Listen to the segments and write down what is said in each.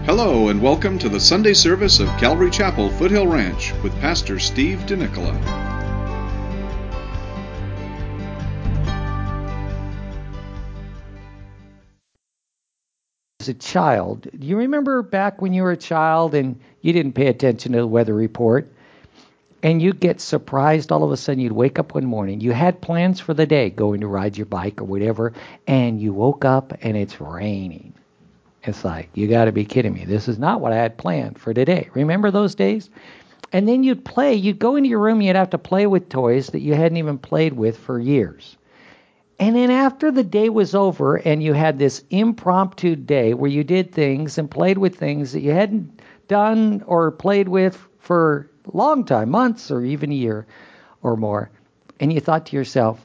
Hello and welcome to the Sunday service of Calvary Chapel, Foothill Ranch with Pastor Steve DeNicola. As a child, do you remember back when you were a child and you didn't pay attention to the weather report and you'd get surprised all of a sudden? You'd wake up one morning, you had plans for the day, going to ride your bike or whatever, and you woke up and it's raining. It's like, you got to be kidding me. This is not what I had planned for today. Remember those days? And then you'd go into your room, you'd have to play with toys that you hadn't even played with for years. And then after the day was over and you had this impromptu day where you did things and played with things that you hadn't done or played with for a long time, months or even a year or more, and you thought to yourself,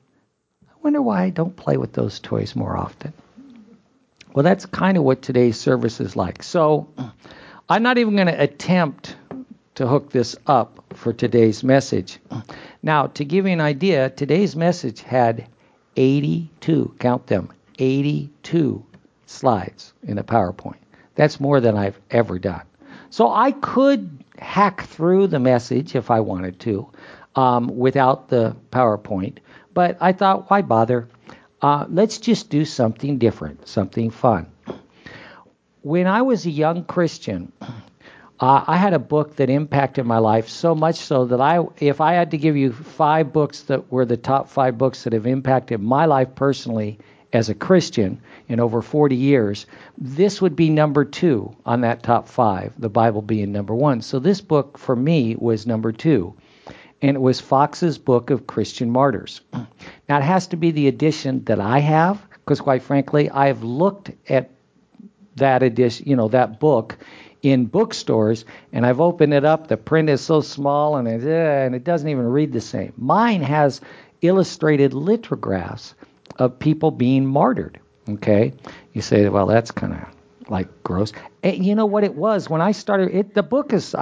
I wonder why I don't play with those toys more often. Well, that's kind of what today's service is like. So I'm not even going to attempt to hook this up for today's message. Now, to give you an idea, today's message had 82, count them, 82 slides in a PowerPoint. That's more than I've ever done. So I could hack through the message if I wanted to without the PowerPoint, but I thought, why bother? Let's just do something different, something fun. When I was a young Christian, I had a book that impacted my life so much so that if I had to give you 5 books that were the top 5 books that have impacted my life personally as a Christian in over 40 years, this would be number 2 on that top 5, the Bible being number 1. So this book for me was number 2. And it was Fox's Book of Christian Martyrs. Now, it has to be the edition that I have, because quite frankly, I've looked at that edition, that book in bookstores, and I've opened it up. The print is so small, and it doesn't even read the same. Mine has illustrated lithographs of people being martyred, okay? You say, well, that's kind of like gross. And you know what it was? When I started, the book is,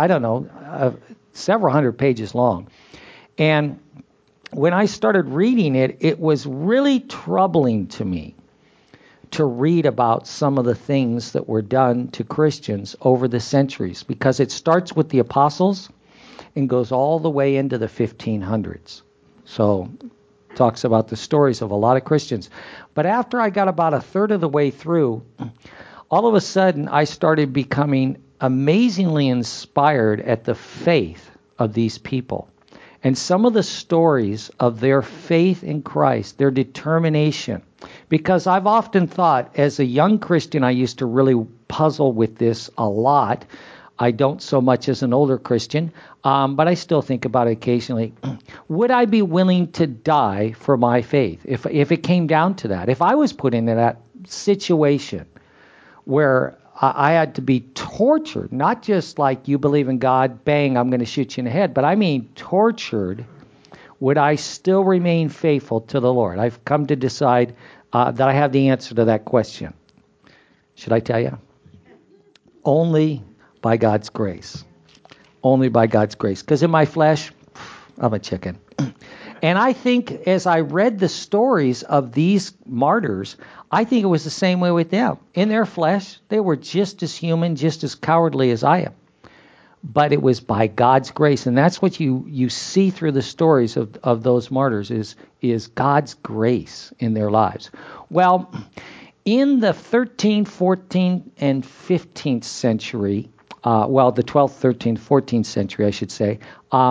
several hundred pages long. And when I started reading it, it was really troubling to me to read about some of the things that were done to Christians over the centuries, because it starts with the apostles and goes all the way into the 1500s. So it talks about the stories of a lot of Christians. But after I got about a third of the way through, all of a sudden I started becoming amazingly inspired at the faith of these people. And some of the stories of their faith in Christ, their determination. Because I've often thought, as a young Christian, I used to really puzzle with this a lot. I don't so much as an older Christian, but I still think about it occasionally. Would I be willing to die for my faith if it came down to that? If I was put into that situation where I had to be tortured, not just like you believe in God, bang, I'm going to shoot you in the head, but I mean tortured, would I still remain faithful to the Lord? I've come to decide that I have the answer to that question. Should I tell you? Only by God's grace. Only by God's grace. Because in my flesh, I'm a chicken. And I think as I read the stories of these martyrs, I think it was the same way with them. In their flesh, they were just as human, just as cowardly as I am. But it was by God's grace. And that's what you see through the stories of those martyrs is God's grace in their lives. Well, in the 13th, 14th, and 15th century, the 12th, 13th, 14th century, I should say,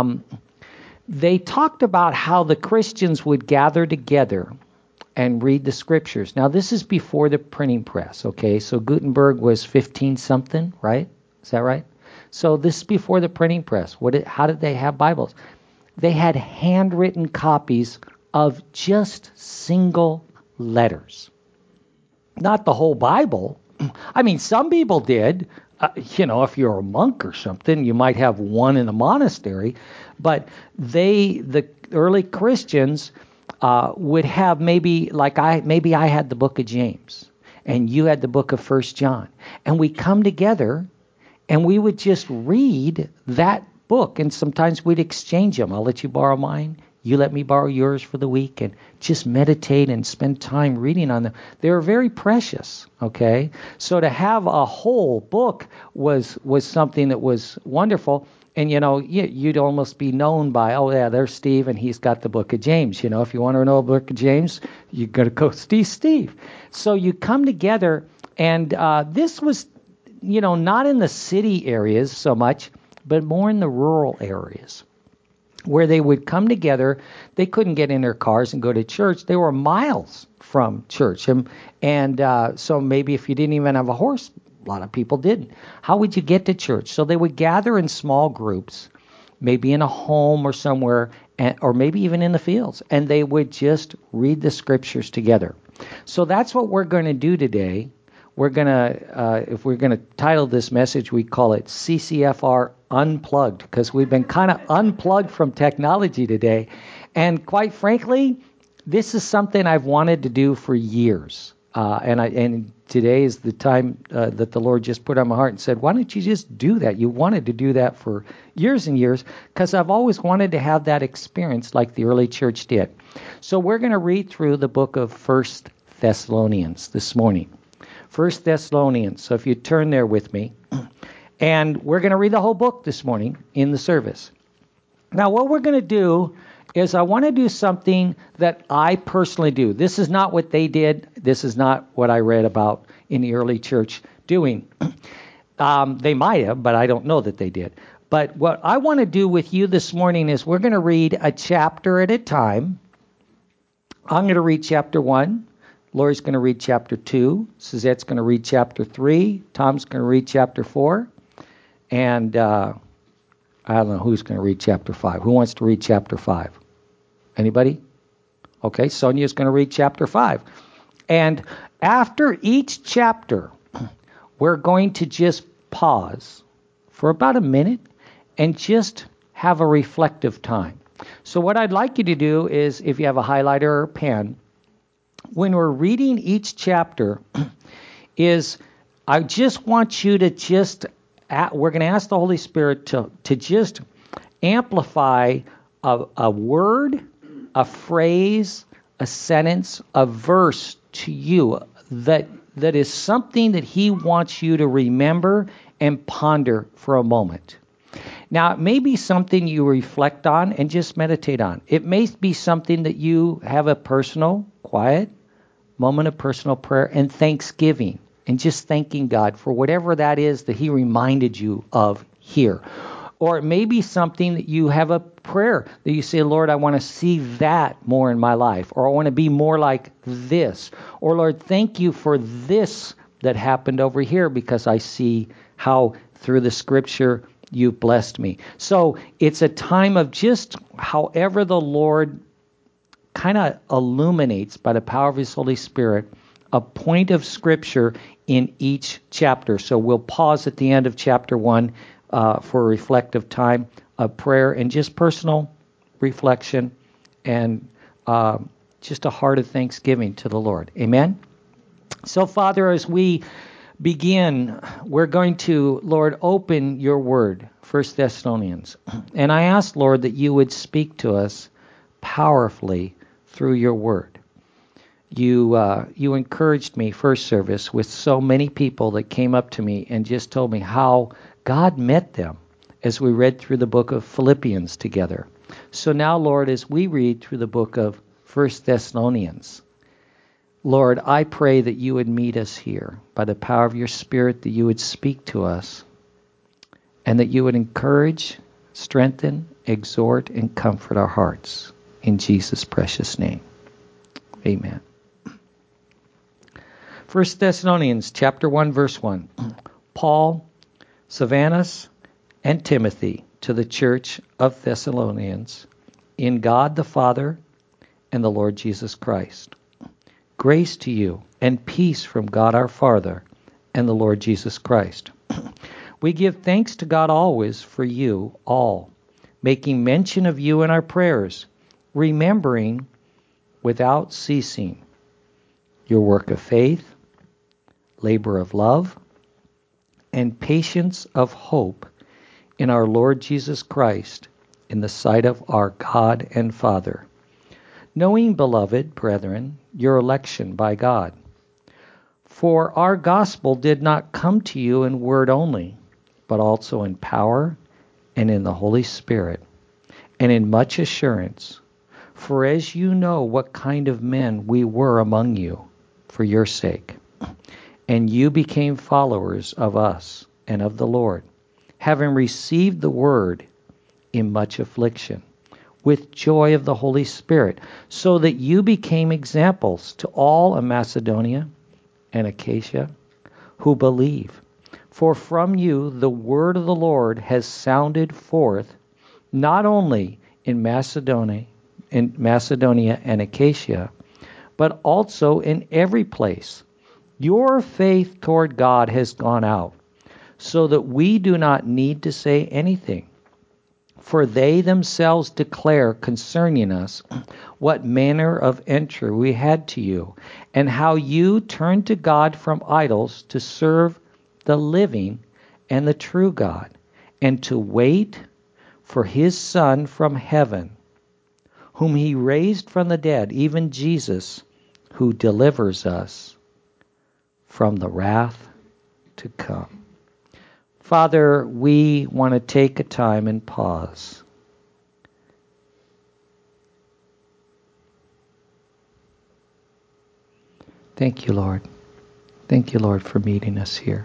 they talked about how the Christians would gather together and read the scriptures. Now, this is before the printing press, okay? So Gutenberg was 15-something, right? Is that right? So this is before the printing press. How did they have Bibles? They had handwritten copies of just single letters. Not the whole Bible. I mean, some people did. If you're a monk or something, you might have one in a monastery. But the early Christians would have maybe I had the book of James, and you had the book of 1 John. And we come together, and we would just read that book. And sometimes we'd exchange them. I'll let you borrow mine. you let me borrow yours for the week, and just meditate and spend time reading on them. They were very precious, okay? So to have a whole book was something that was wonderful. And, you'd almost be known by, oh, yeah, there's Steve, and he's got the book of James. If you want to know the book of James, you got to go Steve. So you come together, and this was, not in the city areas so much, but more in the rural areas, where they would come together. They couldn't get in their cars and go to church. They were miles from church. And so maybe if you didn't even have a horse, a lot of people didn't. How would you get to church? So they would gather in small groups, maybe in a home or somewhere, or maybe even in the fields, and they would just read the scriptures together. So that's what we're going to do today. We're going to, if we're going to title this message, we call it CCFR Unplugged, because we've been kind of unplugged from technology today. And quite frankly, this is something I've wanted to do for years. And today is the time that the Lord just put on my heart and said, why don't you just do that? You wanted to do that for years and years, because I've always wanted to have that experience like the early church did. So we're going to read through the book of 1 Thessalonians this morning. 1 Thessalonians. So if you turn there with me, and we're going to read the whole book this morning in the service. Now, what we're going to do is I want to do something that I personally do. This is not what they did. This is not what I read about in the early church doing. They might have, but I don't know that they did. But what I want to do with you this morning is we're going to read a chapter at a time. I'm going to read chapter 1. Lori's going to read chapter 2. Suzette's going to read chapter 3. Tom's going to read chapter 4. And I don't know who's going to read chapter 5. Who wants to read chapter 5? Anybody? Okay, Sonia's going to read chapter 5. And after each chapter, we're going to just pause for about a minute and just have a reflective time. So what I'd like you to do is, if you have a highlighter or a pen, when we're reading each chapter, is I just want you to we're going to ask the Holy Spirit to just amplify a word, a phrase, a sentence, a verse to you that is something that He wants you to remember and ponder for a moment. Now, it may be something you reflect on and just meditate on. It may be something that you have a personal, quiet moment of personal prayer and thanksgiving, and just thanking God for whatever that is that He reminded you of here. Or it may be something that you have a prayer that you say, Lord, I want to see that more in my life, or I want to be more like this. Or, Lord, thank you for this that happened over here, because I see how through the scripture you've blessed me. So it's a time of just however the Lord kind of illuminates by the power of His Holy Spirit a point of scripture in each chapter. So we'll pause at the end of chapter 1 for a reflective time of prayer and just personal reflection and just a heart of thanksgiving to the Lord. Amen? So, Father, as we begin, we're going to, Lord, open your word, 1 Thessalonians. And I ask, Lord, that you would speak to us powerfully through your word. You encouraged me first service with so many people that came up to me and just told me how God met them as we read through the book of Philippians together. So now, Lord, as we read through the book of 1 Thessalonians, Lord, I pray that you would meet us here by the power of your Spirit, that you would speak to us, and that you would encourage, strengthen, exhort, and comfort our hearts. In Jesus' precious name. Amen. 1 Thessalonians chapter 1, verse 1. Paul, Silvanus, and Timothy to the church of Thessalonians, in God the Father and the Lord Jesus Christ. Grace to you and peace from God our Father and the Lord Jesus Christ. We give thanks to God always for you all, making mention of you in our prayers, remembering without ceasing your work of faith, labor of love, and patience of hope in our Lord Jesus Christ in the sight of our God and Father, knowing, beloved brethren, your election by God. For our gospel did not come to you in word only, but also in power and in the Holy Spirit, and in much assurance. For as you know what kind of men we were among you, for your sake, and you became followers of us and of the Lord, having received the word in much affliction, with joy of the Holy Spirit, so that you became examples to all in Macedonia and Achaia who believe. For from you the word of the Lord has sounded forth, not only in Macedonia and Achaia, but also in every place. Your faith toward God has gone out, so that we do not need to say anything. For they themselves declare concerning us what manner of entry we had to you, and how you turned to God from idols to serve the living and the true God, and to wait for his Son from heaven, whom he raised from the dead, even Jesus, who delivers us from the wrath to come. Father, we want to take a time and pause. Thank you, Lord. Thank you, Lord, for meeting us here.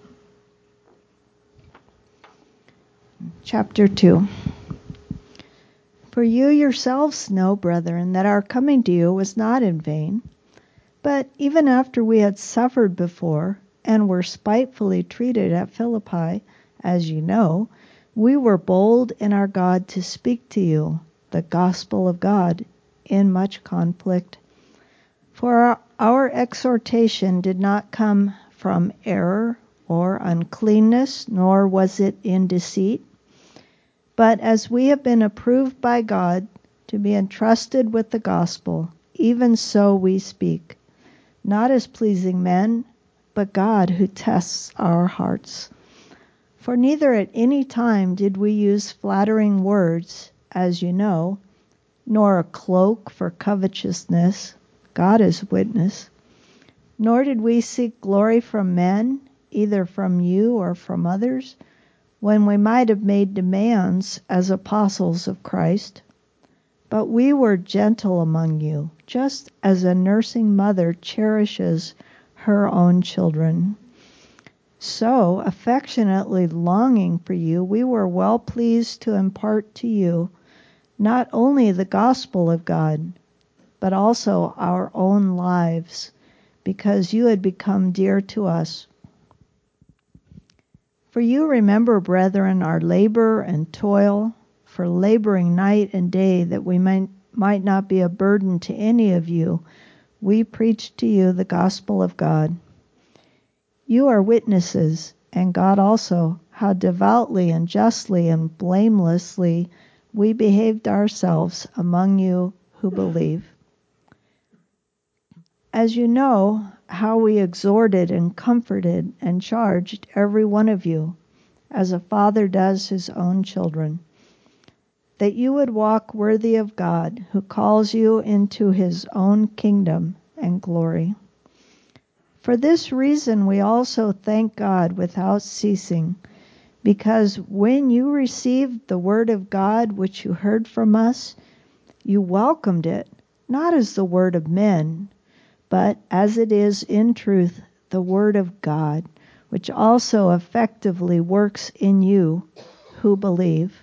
Chapter 2. For you yourselves know, brethren, that our coming to you was not in vain. But even after we had suffered before, and were spitefully treated at Philippi, as you know, we were bold in our God to speak to you the gospel of God in much conflict. For our exhortation did not come from error or uncleanness, nor was it in deceit. But as we have been approved by God to be entrusted with the gospel, even so we speak, not as pleasing men, but God who tests our hearts. For neither at any time did we use flattering words, as you know, nor a cloak for covetousness, God is witness, nor did we seek glory from men, either from you or from others, when we might have made demands as apostles of Christ. But we were gentle among you, just as a nursing mother cherishes her own children. So, affectionately longing for you, we were well pleased to impart to you not only the gospel of God, but also our own lives, because you had become dear to us. For you remember, brethren, our labor and toil, for laboring night and day, that we might not be a burden to any of you. We preached to you the gospel of God. You are witnesses, and God also, how devoutly and justly and blamelessly we behaved ourselves among you who believe. As you know, how we exhorted and comforted and charged every one of you, as a father does his own children, that you would walk worthy of God, who calls you into his own kingdom and glory. For this reason we also thank God without ceasing, because when you received the word of God which you heard from us, you welcomed it, not as the word of men, but as it is in truth the word of God, which also effectively works in you who believe.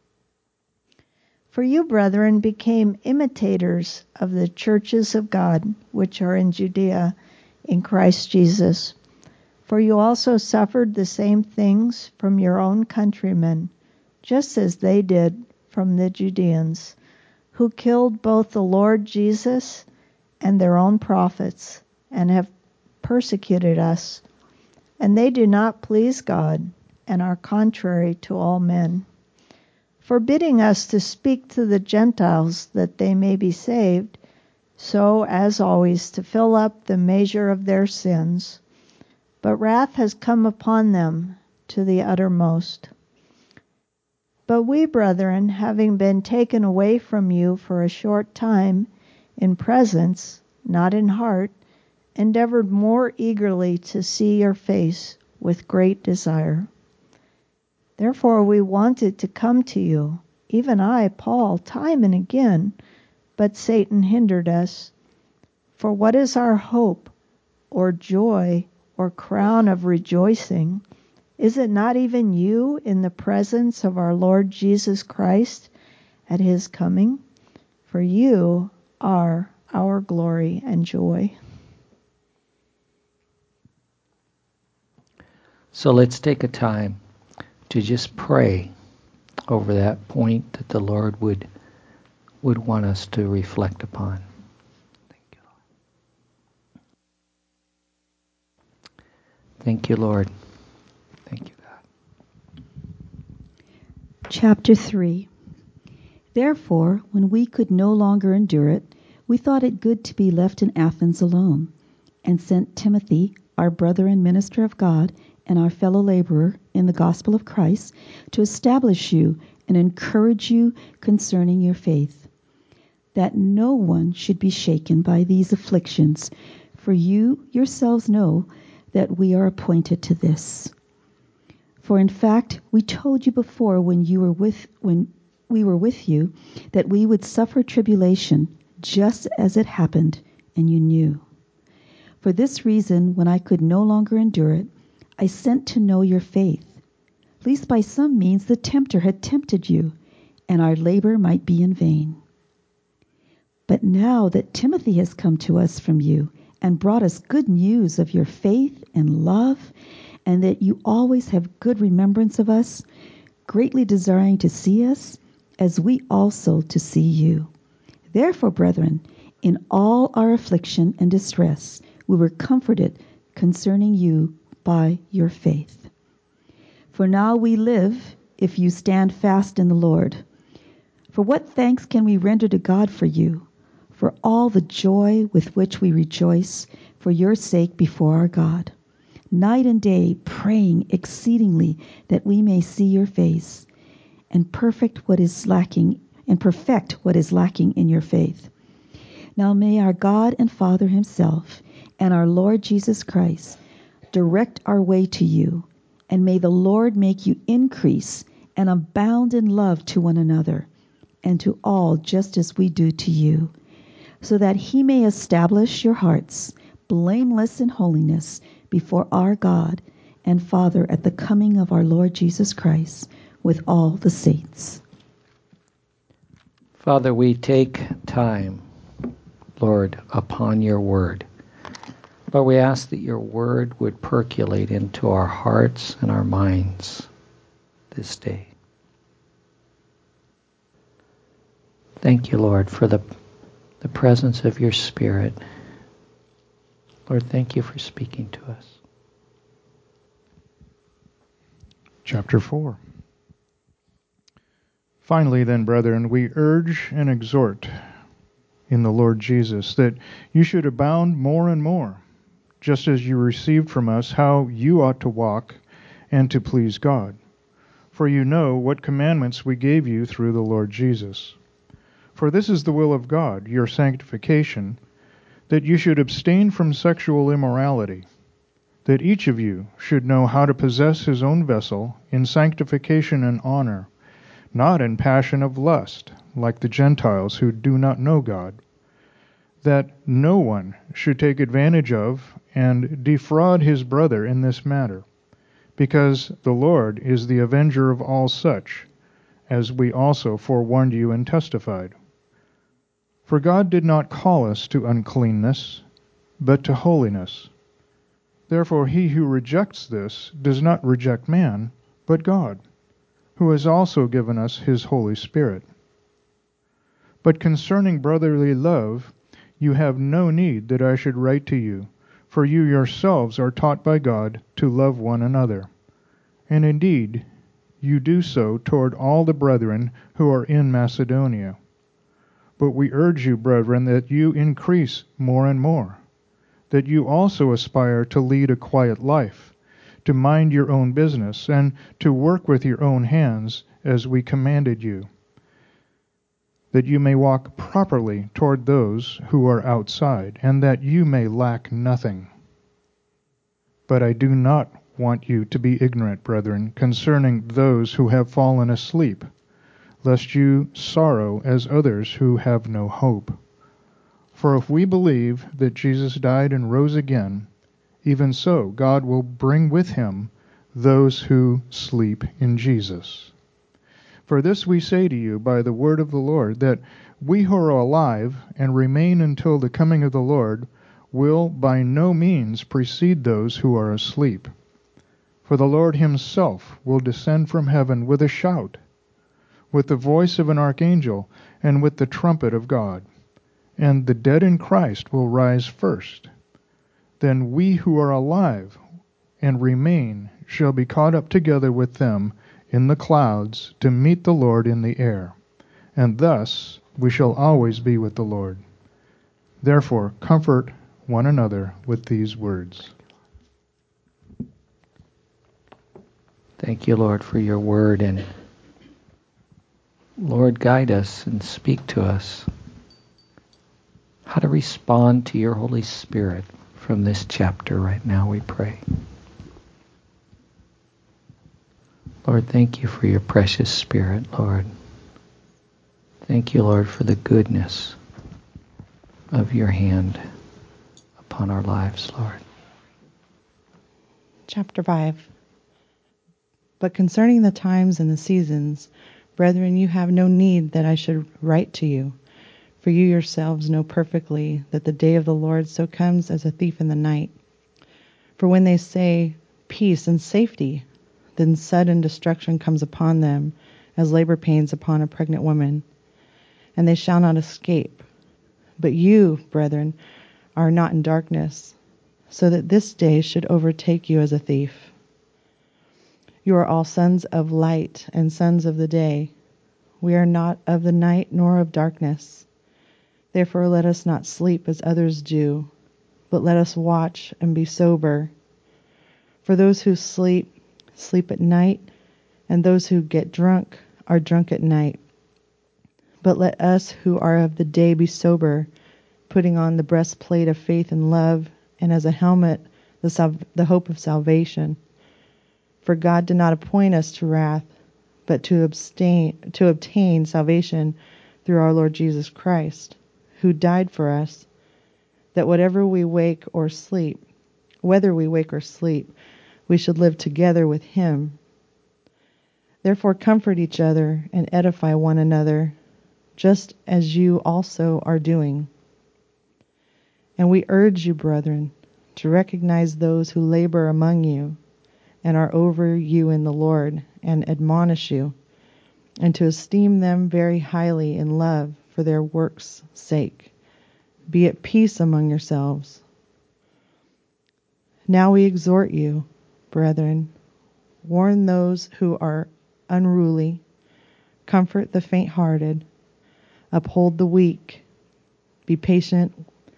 For you, brethren, became imitators of the churches of God, which are in Judea, in Christ Jesus. For you also suffered the same things from your own countrymen, just as they did from the Judeans, who killed both the Lord Jesus and their own prophets, and have persecuted us. And they do not please God, and are contrary to all men, forbidding us to speak to the Gentiles that they may be saved, so as always to fill up the measure of their sins. But wrath has come upon them to the uttermost. But we, brethren, having been taken away from you for a short time, in presence, not in heart, endeavored more eagerly to see your face with great desire. Therefore we wanted to come to you, even I, Paul, time and again, but Satan hindered us. For what is our hope, or joy, or crown of rejoicing? Is it not even you in the presence of our Lord Jesus Christ at his coming? For you are our glory and joy. So let's take a time to just pray over that point that the Lord would want us to reflect upon. Thank you, Lord. Thank you, Lord. Thank you, God. Chapter 3. Therefore, when we could no longer endure it, we thought it good to be left in Athens alone, and sent Timothy, our brother and minister of God, and our fellow laborer in the gospel of Christ, to establish you and encourage you concerning your faith, that no one should be shaken by these afflictions, for you yourselves know that we are appointed to this. For in fact, we told you before when we were with you that we would suffer tribulation just as it happened, and you knew. For this reason, when I could no longer endure it, I sent to know your faith, lest by some means the tempter had tempted you, and our labor might be in vain. But now that Timothy has come to us from you and brought us good news of your faith and love, and that you always have good remembrance of us, greatly desiring to see us, as we also to see you. Therefore, brethren, in all our affliction and distress, we were comforted concerning you by your faith. For now we live, if you stand fast in the Lord. For what thanks can we render to God for you, for all the joy with which we rejoice for your sake before our God, night and day praying exceedingly that we may see your face, and perfect what is lacking in your faith. Now may our God and Father himself and our Lord Jesus Christ direct our way to you, and may the Lord make you increase and abound in love to one another, and to all just as we do to you, so that he may establish your hearts blameless in holiness before our God and Father at the coming of our Lord Jesus Christ with all the saints. Father, we take time, Lord, upon your word. Lord, we ask that your word would percolate into our hearts and our minds this day. Thank you, Lord, for the presence of your Spirit. Lord, thank you for speaking to us. Chapter 4. Finally, then, brethren, we urge and exhort in the Lord Jesus that you should abound more and more, just as you received from us how you ought to walk and to please God. For you know what commandments we gave you through the Lord Jesus. For this is the will of God, your sanctification, that you should abstain from sexual immorality, that each of you should know how to possess his own vessel in sanctification and honor, not in passion of lust, like the Gentiles who do not know God, that no one should take advantage of and defraud his brother in this matter, because the Lord is the avenger of all such, as we also forewarned you and testified. For God did not call us to uncleanness, but to holiness. Therefore he who rejects this does not reject man, but God, who has also given us his Holy Spirit. But concerning brotherly love, you have no need that I should write to you, for you yourselves are taught by God to love one another. And indeed, you do so toward all the brethren who are in Macedonia. But we urge you, brethren, that you increase more and more, that you also aspire to lead a quiet life, to mind your own business, and to work with your own hands as we commanded you, that you may walk properly toward those who are outside, and that you may lack nothing. But I do not want you to be ignorant, brethren, concerning those who have fallen asleep, lest you sorrow as others who have no hope. For if we believe that Jesus died and rose again, even so God will bring with him those who sleep in Jesus. For this we say to you by the word of the Lord, that we who are alive and remain until the coming of the Lord will by no means precede those who are asleep. For the Lord himself will descend from heaven with a shout, with the voice of an archangel, and with the trumpet of God. And the dead in Christ will rise first. Then we who are alive and remain shall be caught up together with them in the clouds to meet the Lord in the air. And thus we shall always be with the Lord. Therefore, comfort one another with these words. Thank you, Lord, for your word. And Lord, guide us and speak to us how to respond to your Holy Spirit from this chapter right now, we pray. Lord, thank you for your precious Spirit, Lord. Thank you, Lord, for the goodness of your hand upon our lives, Lord. Chapter 5. But concerning the times and the seasons, brethren, you have no need that I should write to you. For you yourselves know perfectly that the day of the Lord so comes as a thief in the night. For when they say peace and safety, then sudden destruction comes upon them, as labor pains upon a pregnant woman, and they shall not escape. But you, brethren, are not in darkness, so that this day should overtake you as a thief. You are all sons of light and sons of the day. We are not of the night nor of darkness. Therefore let us not sleep as others do, but let us watch and be sober. For those who sleep, sleep at night, and those who get drunk are drunk at night. But let us who are of the day be sober, putting on the breastplate of faith and love, and as a helmet the hope of salvation. For God did not appoint us to wrath, but to obtain salvation through our Lord Jesus Christ, who died for us, that whether we wake or sleep, we should live together with him. Therefore comfort each other and edify one another, just as you also are doing. And we urge you, brethren, to recognize those who labor among you and are over you in the Lord, and admonish you, and to esteem them very highly in love for their works' sake. Be at peace among yourselves. Now we exhort you, brethren, warn those who are unruly, comfort the faint-hearted, uphold the weak, be patient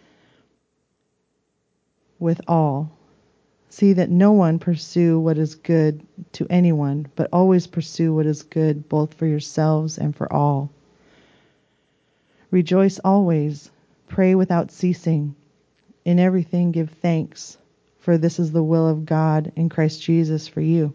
with all. See that no one pursue what is good to anyone, but always pursue what is good both for yourselves and for all. Rejoice always, pray without ceasing. In everything give thanks, for this is the will of God in Christ Jesus for you.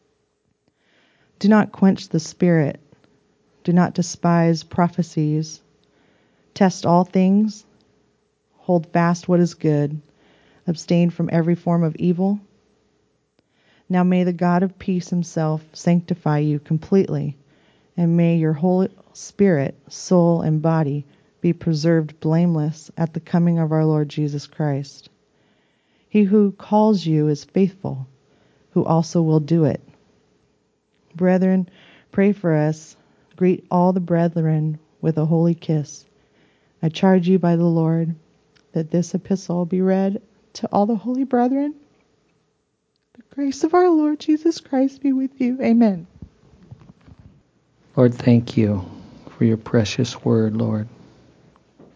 Do not quench the spirit. Do not despise prophecies. Test all things. Hold fast what is good. Abstain from every form of evil. Now may the God of peace himself sanctify you completely, and may your whole spirit, soul, and body be preserved blameless at the coming of our Lord Jesus Christ. He who calls you is faithful, who also will do it. Brethren, pray for us. Greet all the brethren with a holy kiss. I charge you by the Lord that this epistle be read to all the holy brethren. The grace of our Lord Jesus Christ be with you. Amen. Lord, thank you for your precious word, Lord.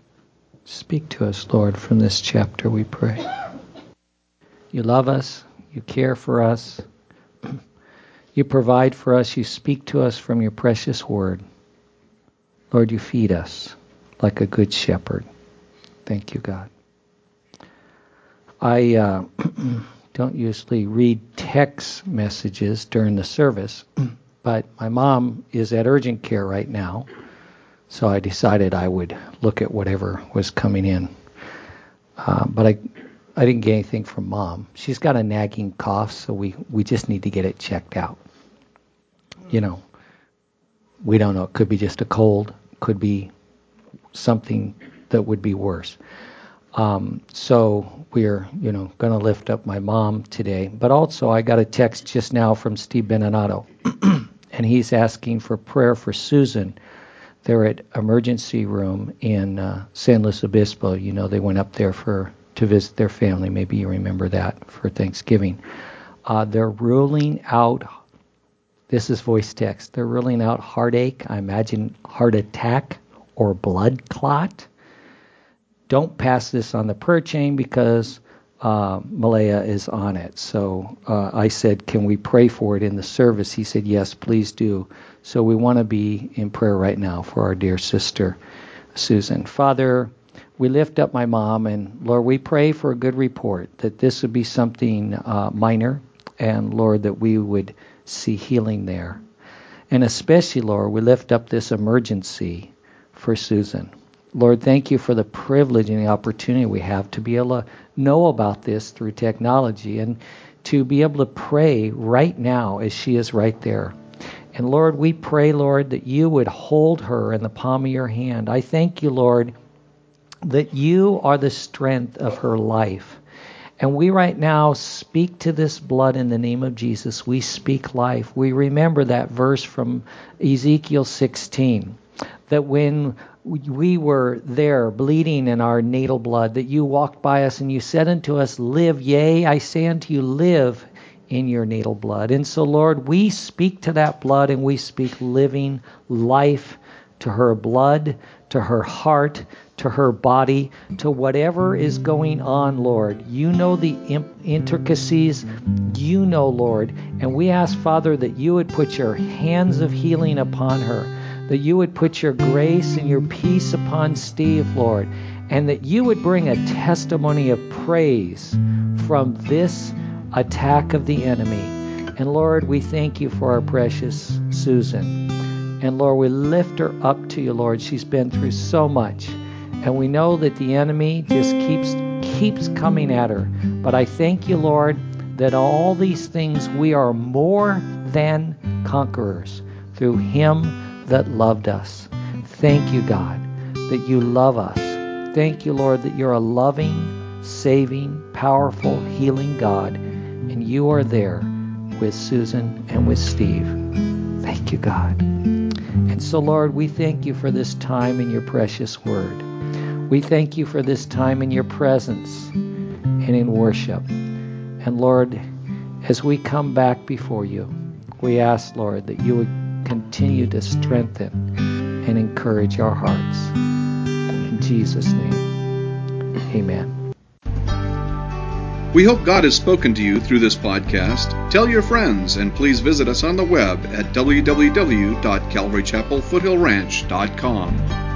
Speak to us, Lord, from this chapter, we pray. You love us. You care for us. You provide for us. You speak to us from your precious word. Lord, you feed us like a good shepherd. Thank you, God. I don't usually read text messages during the service, but my mom is at urgent care right now, so I decided I would look at whatever was coming in. But I didn't get anything from Mom. She's got a nagging cough, so we just need to get it checked out. You know, we don't know. It could be just a cold. Could be something that would be worse. So we're, going to lift up my mom today. But also I got a text just now from Steve Benenato, and he's asking for prayer for Susan. They're at emergency room in San Luis Obispo. They went up there to visit their family. Maybe you remember that, for Thanksgiving. They're ruling out, this is voice text, they're ruling out heartache, I imagine heart attack or blood clot. Don't pass this on the prayer chain because Malaya is on it. So I said, can we pray for it in the service? He said, yes, please do. So we want to be in prayer right now for our dear sister, Susan. Father, we lift up my mom, and Lord, we pray for a good report, that this would be something minor, and Lord, that we would see healing there. And especially, Lord, we lift up this emergency for Susan. Lord, thank you for the privilege and the opportunity we have to be able to know about this through technology and to be able to pray right now as she is right there. And Lord, we pray, Lord, that you would hold her in the palm of your hand. I thank you, Lord, that you are the strength of her life. And we right now speak to this blood in the name of Jesus. We speak life. We remember that verse from Ezekiel 16, that when we were there bleeding in our natal blood, that you walked by us and you said unto us, live, yea, I say unto you, live in your natal blood. And so, Lord, we speak to that blood, and we speak living life to her blood, to her heart, to her body, to whatever is going on, Lord. You know the intricacies. You know, Lord. And we ask, Father, that you would put your hands of healing upon her, that you would put your grace and your peace upon Steve, Lord, and that you would bring a testimony of praise from this attack of the enemy. And Lord, we thank you for our precious Susan. And Lord, we lift her up to you, Lord. She's been through so much. And we know that the enemy just keeps coming at her. But I thank you, Lord, that all these things we are more than conquerors through him that loved us. Thank you, God, that you love us. Thank you, Lord, that you're a loving, saving, powerful, healing God. And you are there with Susan and with Steve. Thank you, God. And so, Lord, we thank you for this time in your precious word. We thank you for this time in your presence and in worship. And Lord, as we come back before you, we ask, Lord, that you would continue to strengthen and encourage our hearts. In Jesus' name, amen. We hope God has spoken to you through this podcast. Tell your friends, and please visit us on the web at www.calvarychapelfoothillranch.com.